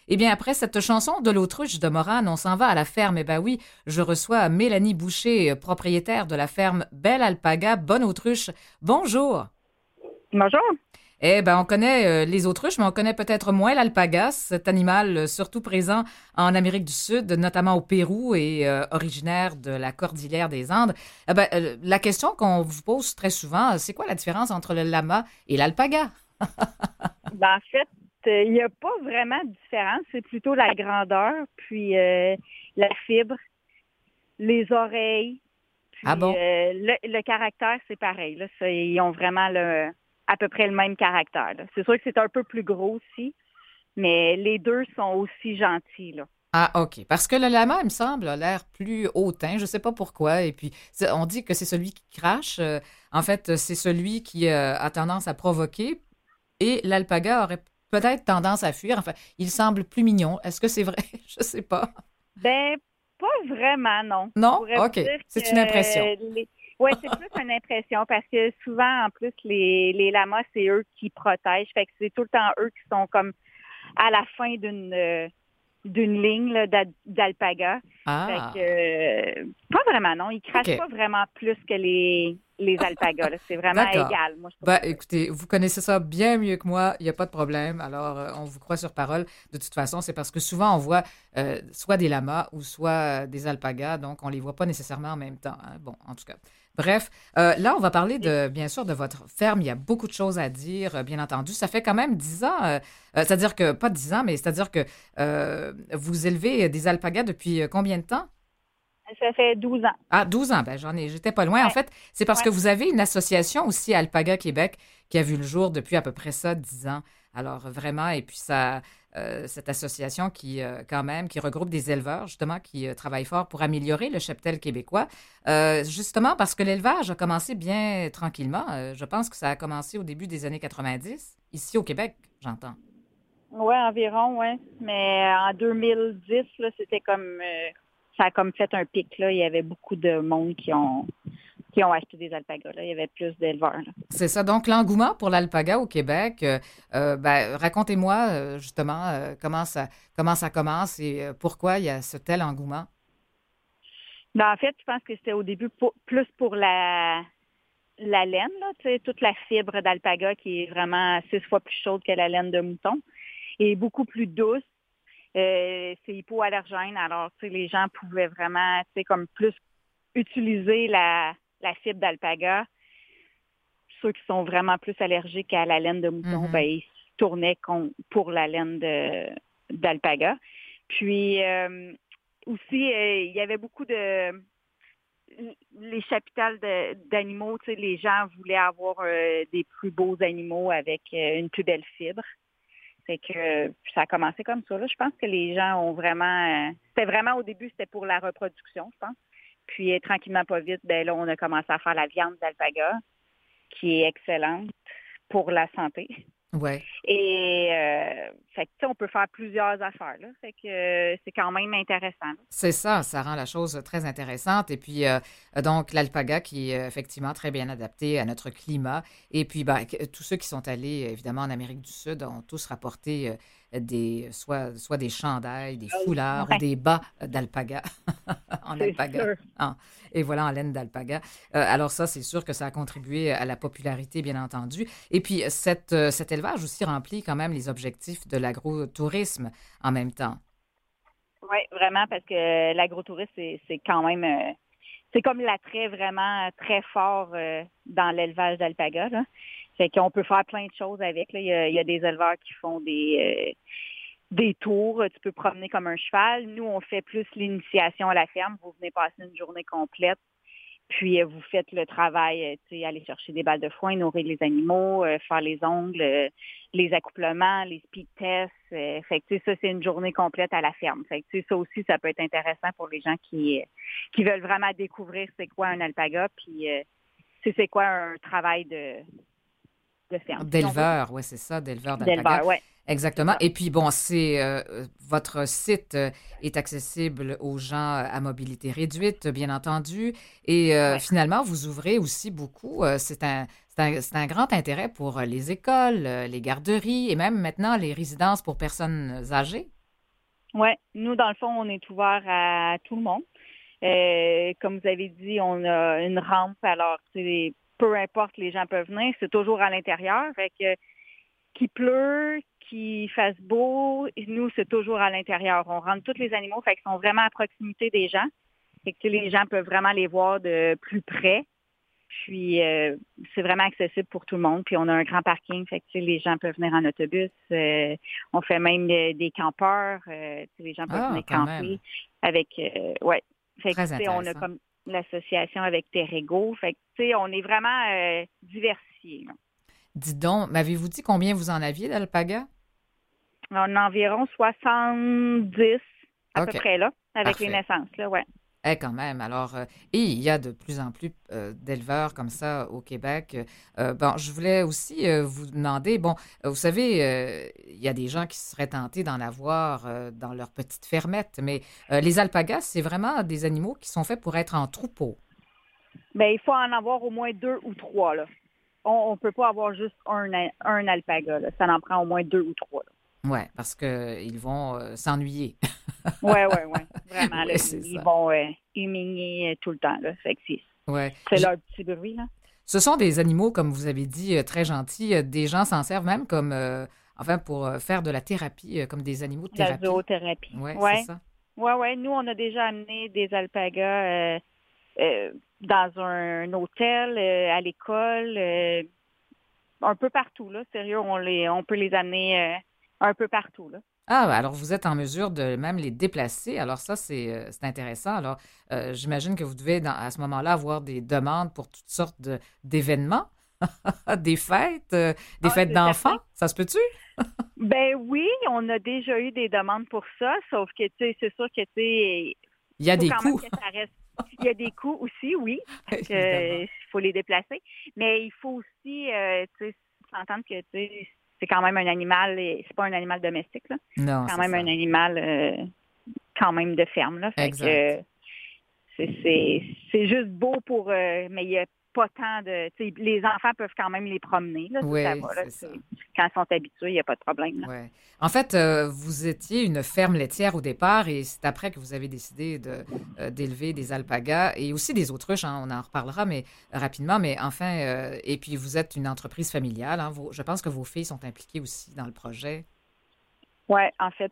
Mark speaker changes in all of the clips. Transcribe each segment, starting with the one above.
Speaker 1: Eh bien, après cette chanson de l'autruche de Morane, on s'en va à la ferme. Eh bien oui, je reçois Mélanie Boucher, propriétaire de la ferme Belle Alpaga, Bonne Autruche. Bonjour.
Speaker 2: Bonjour.
Speaker 1: Eh ben, on connaît les autruches, mais on connaît peut-être moins l'alpaga, cet animal surtout présent en Amérique du Sud, notamment au Pérou et originaire de la cordillère des Andes. La question qu'on vous pose très souvent, c'est quoi la différence entre le lama et l'alpaga?
Speaker 2: En fait, il n'y a pas vraiment de différence. C'est plutôt la grandeur, puis la fibre, les oreilles,
Speaker 1: Ah
Speaker 2: puis
Speaker 1: bon?
Speaker 2: le caractère, c'est pareil. Là. Ils ont vraiment à peu près le même caractère. Là. C'est sûr que c'est un peu plus gros aussi, mais les deux sont aussi gentils. Là.
Speaker 1: Ah, OK. Parce que le lama, il me semble, a l'air plus hautain. Je ne sais pas pourquoi. Et puis, on dit que c'est celui qui crache. En fait, c'est celui qui a tendance à provoquer. Et l'alpaga aurait peut-être tendance à fuir. Enfin, il semble plus mignon. Est-ce que c'est vrai? Je ne sais pas.
Speaker 2: Ben, pas vraiment, non. Je
Speaker 1: Non?
Speaker 2: pourrais vous
Speaker 1: OK.
Speaker 2: dire
Speaker 1: C'est une impression.
Speaker 2: que ouais, c'est plus une impression parce que souvent, en plus, les lamas, c'est eux qui protègent. Fait que c'est tout le temps eux qui sont comme à la fin d'une ligne là, d'alpaga. Fait que
Speaker 1: Ah,
Speaker 2: pas vraiment, non. Ils crachent
Speaker 1: OK.
Speaker 2: pas vraiment plus que les alpagas. Là. C'est vraiment
Speaker 1: D'accord.
Speaker 2: égal, moi, je
Speaker 1: Ben,
Speaker 2: trouve. Là.
Speaker 1: écoutez, vous connaissez ça bien mieux que moi, il n'y a pas de problème. Alors, on vous croit sur parole. De toute façon, c'est parce que souvent, on voit soit des lamas ou soit des alpagas, donc on ne les voit pas nécessairement en même temps. Hein. Bon, en tout cas. Bref, là, on va parler bien sûr, de votre ferme. Il y a beaucoup de choses à dire, bien entendu. Ça fait quand même 10 ans, c'est-à-dire que, pas 10 ans, mais c'est-à-dire que vous élevez des alpagas depuis combien de temps?
Speaker 2: Ça fait 12 ans.
Speaker 1: Ah, 12 ans, ben j'étais pas loin. En
Speaker 2: Ouais,
Speaker 1: fait, c'est parce que
Speaker 2: ouais.
Speaker 1: vous avez une association aussi, Alpaga Québec, qui a vu le jour depuis à peu près ça, 10 ans. Alors vraiment, et puis ça, cette association qui, quand même, qui regroupe des éleveurs, justement, qui travaillent fort pour améliorer le cheptel québécois. Justement parce que l'élevage a commencé bien tranquillement. Je pense que ça a commencé au début des années 90, ici au Québec, j'entends.
Speaker 2: Ouais, environ, ouais. Mais en 2010, là, c'était comme ça a comme fait un pic, là. Il y avait beaucoup de monde qui ont acheté des alpagas, là. Il y avait plus d'éleveurs, là.
Speaker 1: C'est ça. Donc, l'engouement pour l'alpaga au Québec, ben, racontez-moi justement comment ça commence et pourquoi il y a ce tel engouement.
Speaker 2: En fait, je pense que c'était au début plus pour la laine, là, tu sais, toute la fibre d'alpaga qui est vraiment 6 fois plus chaude que la laine de mouton et beaucoup plus douce. C'est hypoallergène, alors tu sais, les gens pouvaient vraiment, tu sais, comme plus utiliser la fibre d'alpaga. Ceux qui sont vraiment plus allergiques à la laine de mouton, ben,
Speaker 1: Mhm.
Speaker 2: ils se tournaient pour la laine d'alpaga. Puis aussi, il y avait beaucoup de les chapitales d'animaux, tu sais, les gens voulaient avoir des plus beaux animaux avec une plus belle fibre. Fait que ça a commencé comme ça. Là. Je pense que les gens ont vraiment c'était vraiment au début, c'était pour la reproduction, je pense. Puis tranquillement, pas vite, ben là, on a commencé à faire la viande d'alpaga, qui est excellente pour la santé.
Speaker 1: Ouais.
Speaker 2: Et fait que, tu sais, on peut faire plusieurs affaires. Là. Fait que c'est quand même intéressant. Là.
Speaker 1: C'est ça, ça rend la chose très intéressante. Et puis, donc, l'alpaga qui est effectivement très bien adapté à notre climat. Et puis, ben, tous ceux qui sont allés, évidemment, en Amérique du Sud ont tous rapporté soit des chandails, des foulards ou
Speaker 2: Ouais,
Speaker 1: des bas d'alpaga en
Speaker 2: c'est
Speaker 1: alpaga.
Speaker 2: sûr.
Speaker 1: Ah, et voilà, en laine d'alpaga. Alors ça, c'est sûr que ça a contribué à la popularité, bien entendu. Et puis, cet élevage aussi remplit quand même les objectifs de l'agrotourisme en même temps.
Speaker 2: Oui, vraiment, parce que l'agrotourisme, c'est quand même c'est comme l'attrait vraiment très fort dans l'élevage d'alpaga. Là. Fait qu'on peut faire plein de choses avec. Là. Il y a des éleveurs qui font des tours. Tu peux promener comme un cheval. Nous, on fait plus l'initiation à la ferme. Vous venez passer une journée complète. Puis vous faites le travail, tu sais, aller chercher des balles de foin, nourrir les animaux, faire les ongles, les accouplements, les speed tests. Fait que tu sais, ça, c'est une journée complète à la ferme. Fait que tu sais, ça aussi, ça peut être intéressant pour les gens qui veulent vraiment découvrir c'est quoi un alpaga, puis c'est quoi un travail de ferme, si on veut.
Speaker 1: D'éleveurs, oui, c'est ça, d'éleveurs d'alpagas.
Speaker 2: D'éleveur, ouais, c'est
Speaker 1: Exactement.
Speaker 2: ça.
Speaker 1: Et puis, bon, c'est votre site est accessible aux gens à mobilité réduite, bien entendu. Et
Speaker 2: Ouais.
Speaker 1: finalement, vous ouvrez aussi beaucoup. C'est un grand intérêt pour les écoles, les garderies et même maintenant les résidences pour personnes âgées.
Speaker 2: Oui, nous, dans le fond, on est ouvert à tout le monde. Comme vous avez dit, on a une rampe, alors peu importe, les gens peuvent venir, c'est toujours à l'intérieur. Fait que qu'il pleut, qu'il fasse beau, nous, c'est toujours à l'intérieur. On rentre tous les animaux, fait qu'ils sont vraiment à proximité des gens. Fait que les gens peuvent vraiment les voir de plus près. Puis c'est vraiment accessible pour tout le monde. Puis on a un grand parking, fait que les gens peuvent venir en autobus. On fait même des campeurs. Les gens peuvent
Speaker 1: Ah,
Speaker 2: venir
Speaker 1: quand même.
Speaker 2: camper avec ouais. Fait que
Speaker 1: Très
Speaker 2: on a
Speaker 1: intéressant.
Speaker 2: comme l'association avec Terrego. Fait que on est vraiment diversifié.
Speaker 1: Dis donc, m'avez-vous dit combien vous en aviez d'alpagas?
Speaker 2: On a environ 70 à peu
Speaker 1: OK,
Speaker 2: près là, avec les
Speaker 1: parfait.
Speaker 2: naissances, là, ouais.
Speaker 1: Quand même. Alors, et il y a de plus en plus d'éleveurs comme ça au Québec. Bon, je voulais aussi vous demander, bon, vous savez, il y a des gens qui seraient tentés d'en avoir dans leur petite fermette, mais les alpagas, c'est vraiment des animaux qui sont faits pour être en troupeau.
Speaker 2: Ben, il faut en avoir au moins 2 ou 3 là. On peut pas avoir juste un alpaga, là. Ça en prend au moins 2 ou 3 là.
Speaker 1: Ouais, parce que ils vont s'ennuyer.
Speaker 2: Ouais, ouais, ouais. Vraiment, là,
Speaker 1: Oui, c'est
Speaker 2: ils
Speaker 1: ça.
Speaker 2: vont humilier tout le temps, là. Fait que
Speaker 1: Ouais.
Speaker 2: c'est leur petit bruit, là.
Speaker 1: Ce sont des animaux, comme vous avez dit, très gentils. Des gens s'en servent même comme, enfin, pour faire de la thérapie, comme des animaux de
Speaker 2: La
Speaker 1: thérapie.
Speaker 2: zoothérapie.
Speaker 1: Ouais, c'est
Speaker 2: Ouais.
Speaker 1: ça.
Speaker 2: Ouais, ouais. Nous, on a déjà amené des alpagas dans un hôtel, à l'école, un peu partout, là. Sérieux, on peut les amener un peu partout, là.
Speaker 1: Ah, bah, alors vous êtes en mesure de même les déplacer. Alors ça, c'est intéressant. Alors, j'imagine que vous devez, à ce moment-là, avoir des demandes pour toutes sortes d'événements, des
Speaker 2: Ah,
Speaker 1: fêtes
Speaker 2: c'est certain.
Speaker 1: d'enfants. Ça se peut-tu?
Speaker 2: Ben oui, on a déjà eu des demandes pour ça, sauf que, tu sais, c'est sûr que, tu sais,
Speaker 1: Il y a
Speaker 2: faut
Speaker 1: des
Speaker 2: quand même
Speaker 1: coûts,
Speaker 2: que ça reste. Il y a des coûts aussi, oui, parce que
Speaker 1: évidemment.
Speaker 2: faut les déplacer. Mais il faut aussi, tu sais, s'entendre que, tu sais, c'est quand même un animal, et c'est pas un animal domestique, là.
Speaker 1: Non,
Speaker 2: C'est quand
Speaker 1: c'est
Speaker 2: même un
Speaker 1: ça.
Speaker 2: animal quand même de ferme, là. Fait que
Speaker 1: Exact.
Speaker 2: c'est juste beau pour, mais il y a pas tant de, tu sais, les enfants peuvent quand même les promener, là, ça
Speaker 1: Oui,
Speaker 2: va, là.
Speaker 1: c'est ça.
Speaker 2: Quand ils sont habitués, il n'y a pas de problème, là.
Speaker 1: Ouais. En fait, vous étiez une ferme laitière au départ et c'est après que vous avez décidé d'élever des alpagas et aussi des autruches, hein, on en reparlera mais rapidement, mais enfin, et puis vous êtes une entreprise familiale, hein, je pense que vos filles sont impliquées aussi dans le projet.
Speaker 2: Ouais, en fait,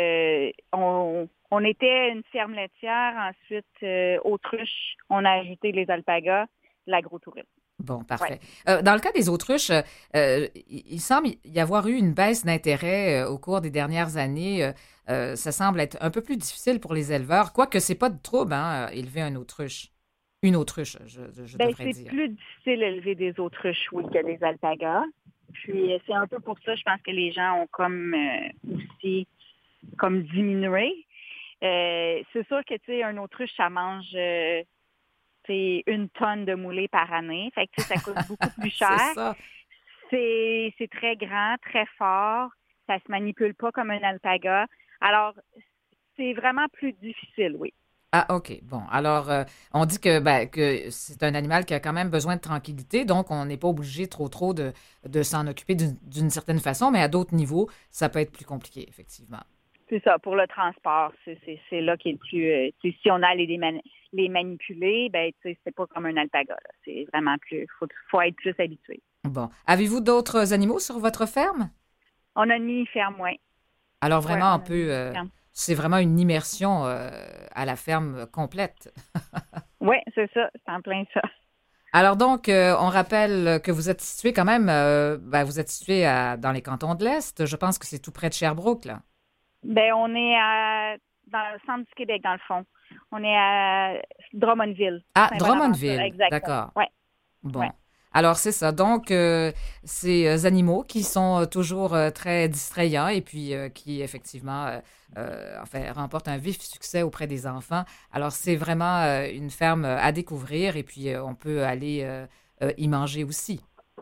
Speaker 2: on était une ferme laitière, ensuite autruche, on a ajouté les alpagas, l'agrotourisme.
Speaker 1: Bon,
Speaker 2: Ouais.
Speaker 1: parfait. Dans le cas des autruches, il semble y avoir eu une baisse d'intérêt au cours des dernières années. Ça semble être un peu plus difficile pour les éleveurs, quoique c'est pas de trouble, hein, élever un autruche. Une autruche, je
Speaker 2: Ben
Speaker 1: devrais
Speaker 2: c'est
Speaker 1: dire.
Speaker 2: plus difficile d'élever des autruches, oui, que des alpagas. Puis c'est un peu pour ça, je pense que les gens ont comme aussi comme diminué. C'est sûr que tu sais, un autruche, ça mange c'est 1 tonne de moulée par année. Fait que tu sais, ça coûte beaucoup plus
Speaker 1: C'est
Speaker 2: cher.
Speaker 1: ça.
Speaker 2: C'est très grand, très fort. Ça se manipule pas comme un alpaga. Alors, c'est vraiment plus difficile, oui.
Speaker 1: Ah, OK. Bon, alors, on dit que c'est un animal qui a quand même besoin de tranquillité, donc on n'est pas obligé trop de s'en occuper d'une certaine façon, mais à d'autres niveaux, ça peut être plus compliqué, effectivement.
Speaker 2: C'est ça, pour le transport, c'est là qui est le plus... si on a les manipuler, ben, c'est pas comme un alpaga, là. C'est vraiment plus... Faut être plus habitué.
Speaker 1: Bon. Avez-vous d'autres animaux sur votre ferme?
Speaker 2: On a mis ferme, oui.
Speaker 1: Alors
Speaker 2: Ouais,
Speaker 1: vraiment,
Speaker 2: on a mis ferme.
Speaker 1: c'est vraiment une immersion à la ferme complète.
Speaker 2: Oui, c'est ça, c'est en plein ça.
Speaker 1: Alors donc, on rappelle que vous êtes situé quand même, vous êtes situé dans les cantons de l'Est. Je pense que c'est tout près de Sherbrooke, là.
Speaker 2: Ben, on est dans le centre du Québec, dans le fond. On est à Drummondville,
Speaker 1: Ah,
Speaker 2: Saint-Bonaventure,
Speaker 1: Drummondville,
Speaker 2: exactement.
Speaker 1: d'accord.
Speaker 2: Ouais, ouais.
Speaker 1: Bon. Alors, c'est ça. Donc, ces animaux qui sont toujours très distrayants et puis qui, effectivement, enfin, remportent un vif succès auprès des enfants. Alors, c'est vraiment une ferme à découvrir et puis on peut aller y manger aussi.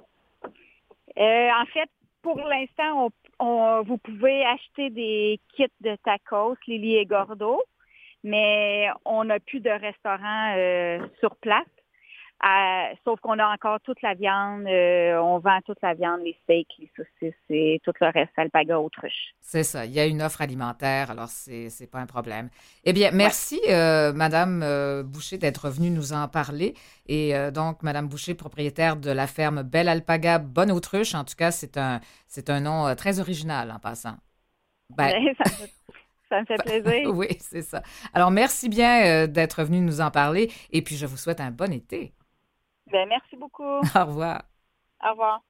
Speaker 2: En fait, pour l'instant, vous pouvez acheter des kits de tacos, Lily et Gordo, mais on n'a plus de restaurant sur place. Sauf qu'on a encore toute la viande, on vend toute la viande, les steaks, les saucisses et tout le reste, alpaga, autruche.
Speaker 1: C'est ça, il y a une offre alimentaire, alors c'est pas un problème. Eh bien,
Speaker 2: Ouais.
Speaker 1: merci, Madame Boucher, d'être venue nous en parler. Et donc, Madame Boucher, propriétaire de la ferme Belle Alpaga, Bonne Autruche. En tout cas, c'est un nom très original en passant. Ben,
Speaker 2: Ça me fait plaisir.
Speaker 1: oui, c'est ça. Alors, merci bien d'être venu nous en parler. Et puis, je vous souhaite un bon été.
Speaker 2: Ben, merci beaucoup.
Speaker 1: Au revoir.
Speaker 2: Au revoir.